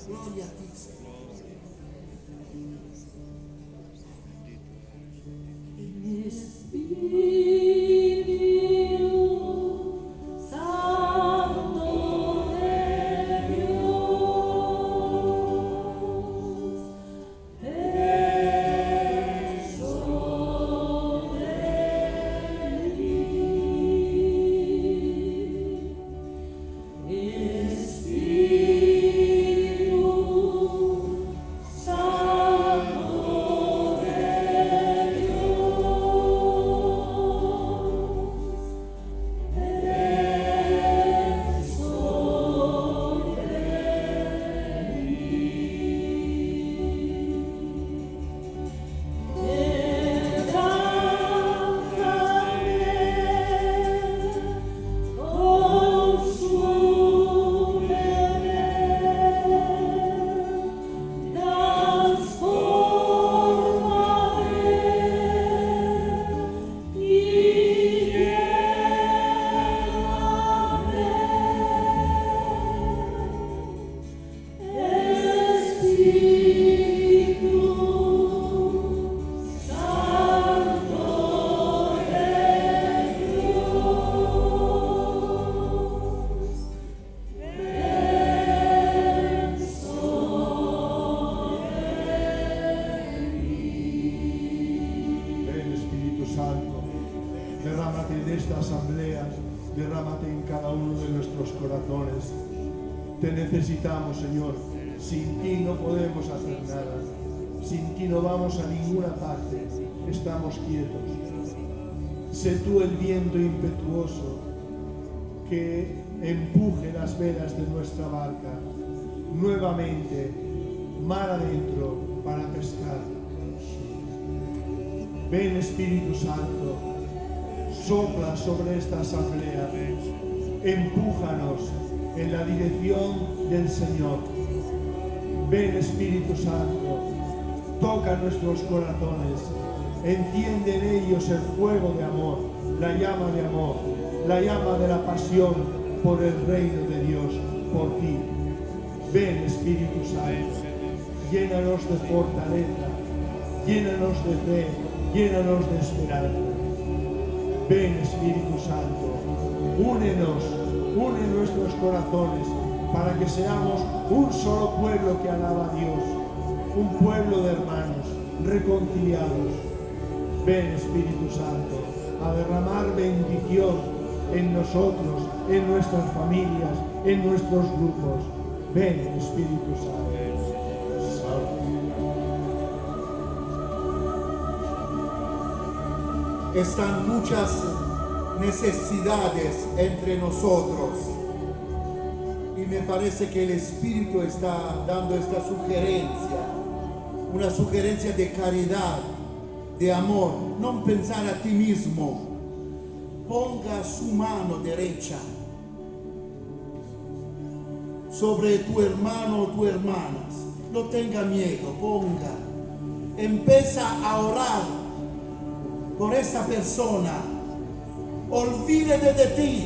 Gloria a ti, Señor. Derrámate en esta asamblea, derrámate en cada uno de nuestros corazones. Te necesitamos, Señor. Sin ti no podemos hacer nada. Sin ti no vamos a ninguna parte. Estamos quietos. Sé tú el viento impetuoso que empuje las velas de nuestra barca nuevamente mar adentro para pescar. Ven, Espíritu Santo, sopla sobre esta asamblea, empújanos en la dirección del Señor. Ven, Espíritu Santo, toca nuestros corazones, enciende en ellos el fuego de amor, la llama de amor, la llama de la pasión por el reino de Dios, por ti. Ven, Espíritu Santo, llénanos de fortaleza, llénanos de fe, llénanos de esperanza. Ven, Espíritu Santo, une nuestros corazones para que seamos un solo pueblo que alaba a Dios, un pueblo de hermanos reconciliados. Ven, Espíritu Santo, a derramar bendición en nosotros, en nuestras familias, en nuestros grupos. Ven, Espíritu Santo. Están muchas necesidades entre nosotros y me parece que el Espíritu está dando esta sugerencia, una sugerencia de caridad, de amor. No pensar a ti mismo. Ponga su mano derecha sobre tu hermano o tu hermana. No tenga miedo, ponga. Empieza a orar por esa persona. Olvídate de ti.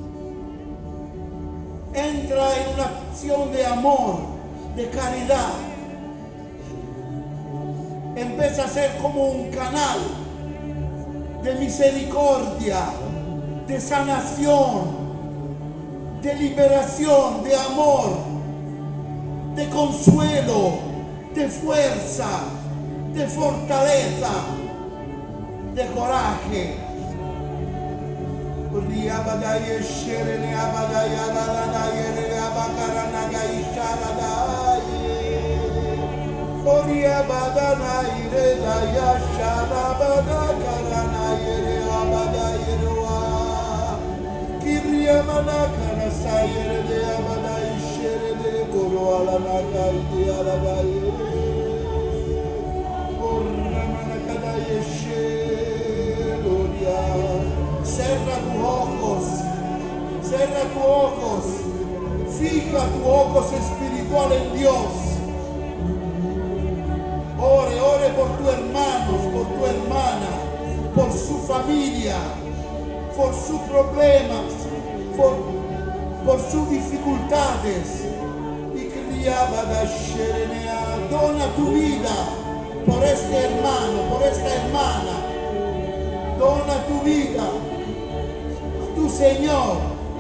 Entra en una acción de amor, de caridad. Empieza a ser como un canal de misericordia, de sanación, de liberación, de amor, de consuelo, de fuerza, de fortaleza, de coraje. Cierra tus ojos, fija tus ojos espirituales en Dios. Ore por tu hermano, por tu hermana, por su familia, por sus problemas, por sus dificultades. Y Dona tu vida por este hermano, por esta hermana. Dona tu vida a tu Señor.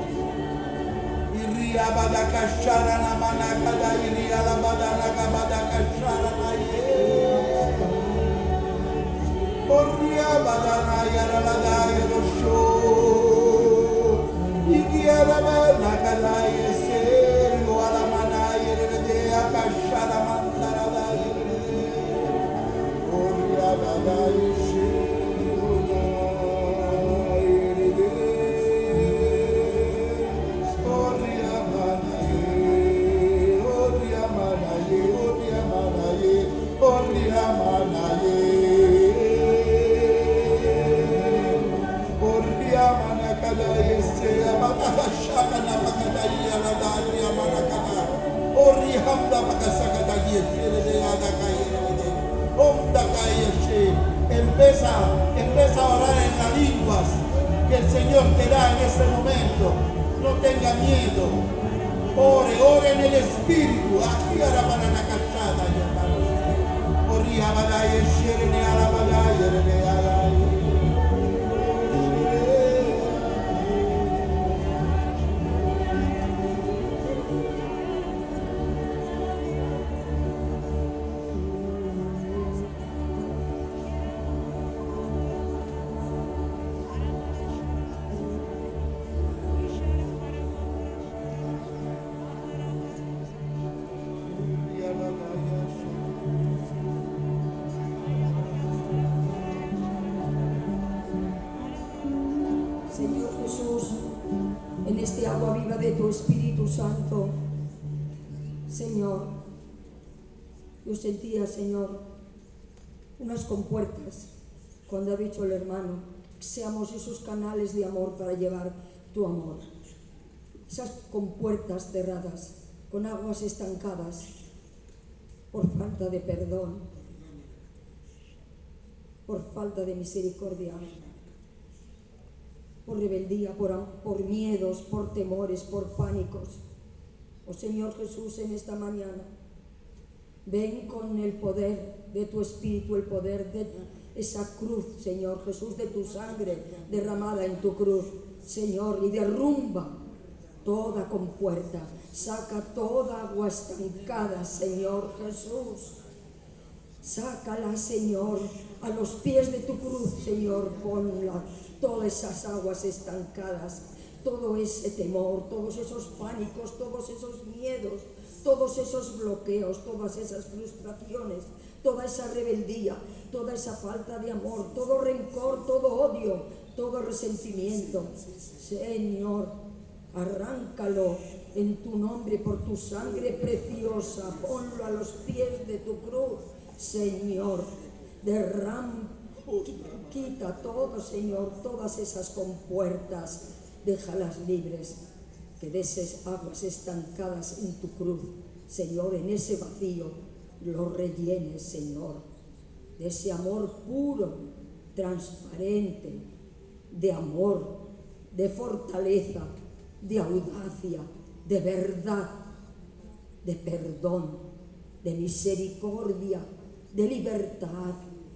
Empieza a orar en las lenguas que el Señor te da en este momento. No tenga miedo. Ore en el Espíritu. Aquí ahora van a la cachada, hermanos. Oria badaya, sherene ala badaya, rene ala. Señor Jesús, en este agua viva de tu Espíritu Santo, Señor, yo sentía, Señor, unas compuertas cuando ha dicho el hermano, que seamos esos canales de amor para llevar tu amor. Esas compuertas cerradas, con aguas estancadas, por falta de perdón, por falta de misericordia, por rebeldía, por miedos, por temores, por pánicos. Oh Señor Jesús, en esta mañana, ven con el poder de tu Espíritu, el poder de esa cruz, Señor Jesús, de tu sangre derramada en tu cruz, Señor, y derrumba toda compuerta, saca toda agua estancada, Señor Jesús. Sácala, Señor, a los pies de tu cruz, Señor, ponla, todas esas aguas estancadas, todo ese temor, todos esos pánicos, todos esos miedos, todos esos bloqueos, todas esas frustraciones, toda esa rebeldía, toda esa falta de amor, todo rencor, todo odio, todo resentimiento. Señor, arráncalo en tu nombre, por tu sangre preciosa, ponlo a los pies de tu cruz, Señor. Quita todo, Señor, todas esas compuertas, déjalas libres, que de esas aguas estancadas en tu cruz, Señor, en ese vacío, lo rellenes, Señor, de ese amor puro, transparente, de amor, de fortaleza, de audacia, de verdad, de perdón, de misericordia, de libertad,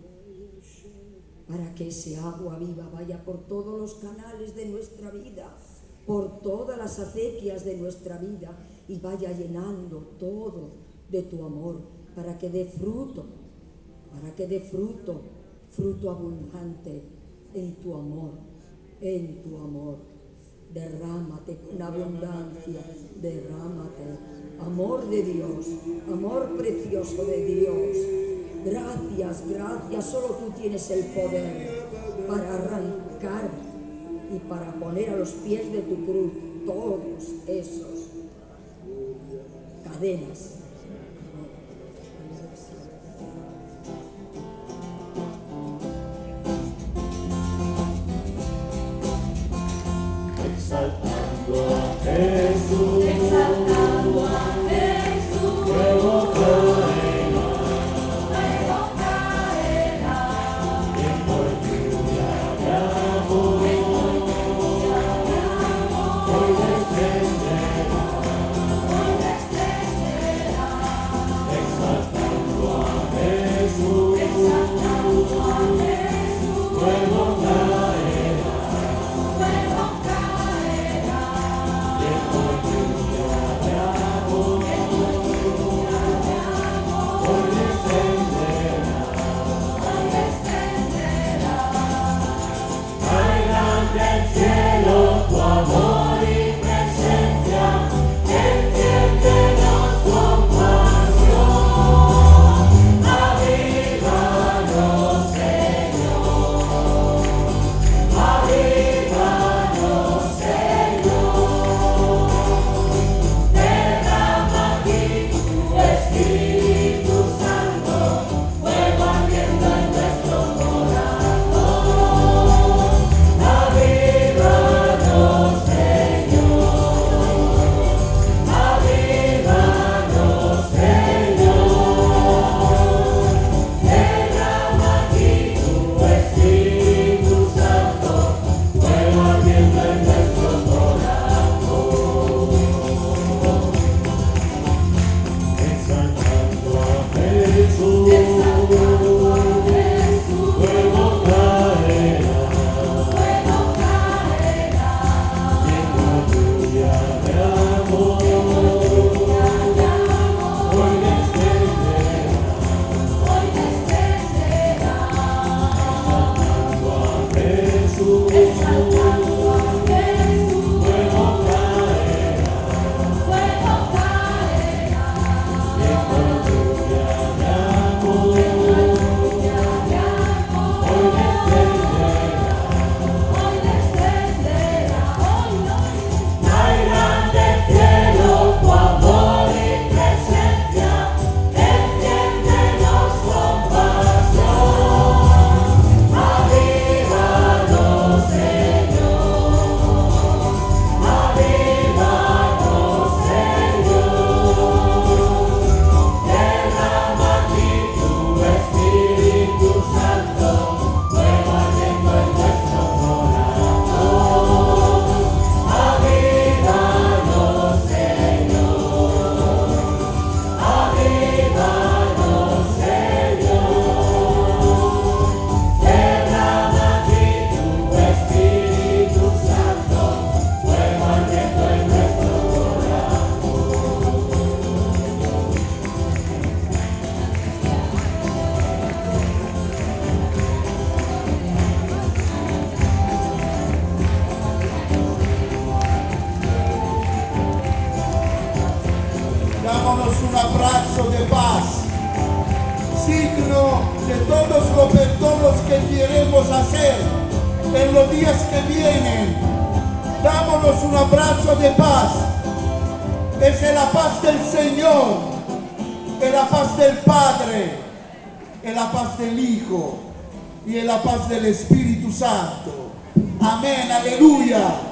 para que ese agua viva vaya por todos los canales de nuestra vida, por todas las acequias de nuestra vida, y vaya llenando todo de tu amor, para que dé fruto, fruto abundante en tu amor, en tu amor. Derrámate con abundancia, derrámate, amor de Dios, amor precioso de Dios. Gracias, gracias, solo tú tienes el poder para arrancar y para poner a los pies de tu cruz todos esos cadenas. Exaltando a Jesús, exaltando a Jesús, luego caerá, en fortuna de amor, hoy descenderá, abrazo de paz, signo de todos los perdones que queremos hacer en los días que vienen. Dámonos un abrazo de paz. Es la paz del Señor, es la paz del Padre, es la paz del Hijo y es la paz del Espíritu Santo. Amén, aleluya.